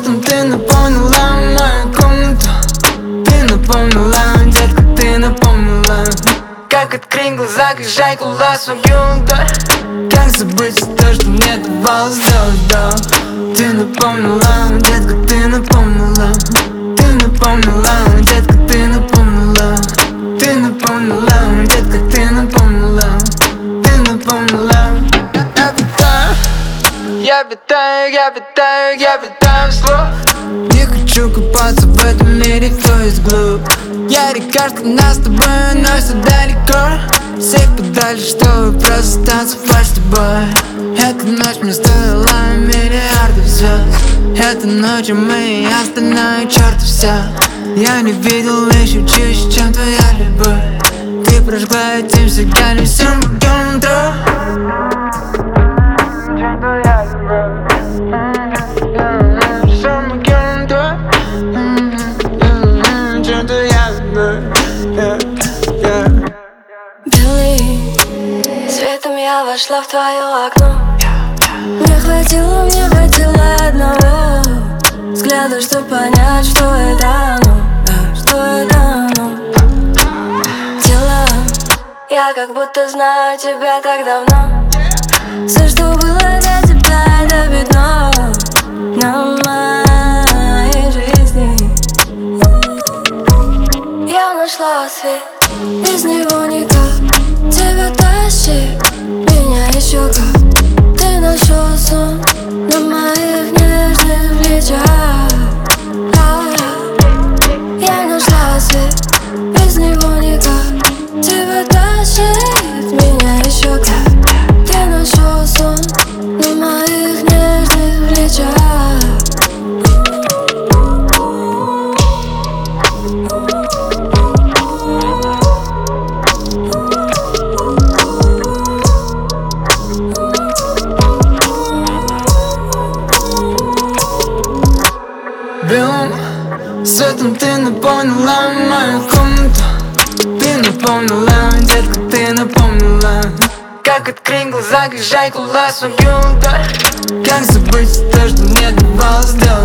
Светом ты наполнила мою комнату. Ты напомнила, детка, ты напомнила. Как открыть глаза, как сжать кулак свою ладонь. Как забыть то, что мне давалось до. Ты напомнила, детка, ты напомнила. Ты напомнила, детка, ты напомнила. Ты напомнила, детка, ты напомнила. Ты напомнила. Я витаю вслух. Не хочу купаться в этом мире, кто из глуп. Я река, что нас с тобой уносит далеко. Всех подальше, чтобы просто танцевать с тобой. Эта ночь мне стоила миллиардов звезд. Эта ночь мы и остальное чертов все. Я не видел еще чище, чем твоя любовь. Ты прожгла этим сигарем всем букетом дров. Чем твоя любовь. Белый светом я вошла в твое окно. Мне хватило одного взгляда, чтоб понять, что это оно, что это оно. Тело, я как будто знаю тебя так давно. Все, что было для тебя, это пятно на моей жизни. Я нашла свет, без него никак. Тебя тащит, меня еще как. Ты нашел сон на моих нежных плечах. Я нашла свет, без него никак. Тебя тащит, меня еще как. Ты нашел сон на моих нежных плечах. Белым светом ты наполнила мою комнату. Ты напомнила, детка, ты напомнила. Как открыть глаза, как сжать кулак свою ладонь. Как забыть то, что мне давалось до.